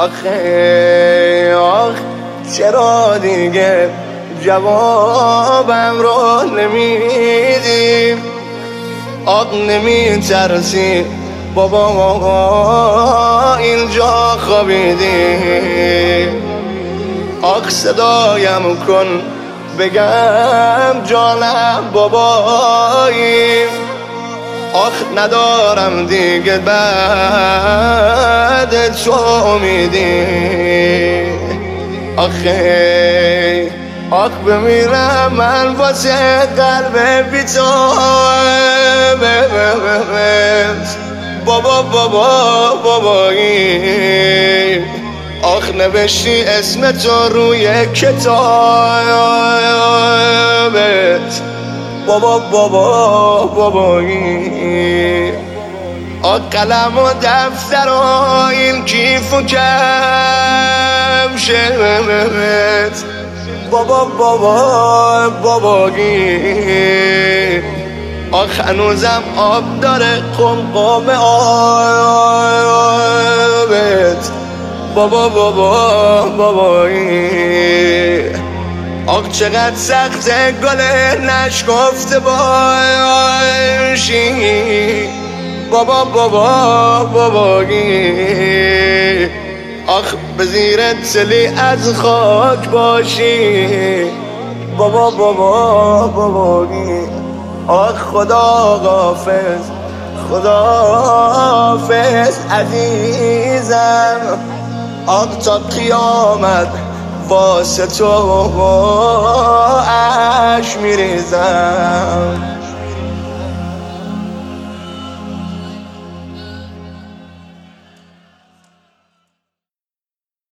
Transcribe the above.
آخه آخ چرا دیگه جوابم رو نمیدی؟ آخ نمیترسی بابا اینجا خوابیدی؟ آخ صدایم کن بگم جانم بابایی. آخ ندارم دیگه بعد تو امیدی. آخه آخ بمیرم من واسه قلب بی تو. بابا بابایی. آخ نوشتی اسم تو روی کتابت. بابا بابایی. آخ قلم و دفتر و این کیف و کفشت. بابا بابایی. آخ هنوزم آب داره قمقم آبت. بابا بابایی. آخ چقدر سخته گل نشکفته باشی. بابا بابایی. آخ به زیر تلی از خاک باشی. بابا بابایی. آخ خدا حافظ خداحافظ عزیزم. آخ تا قیامت واسه تو اشک میریزم.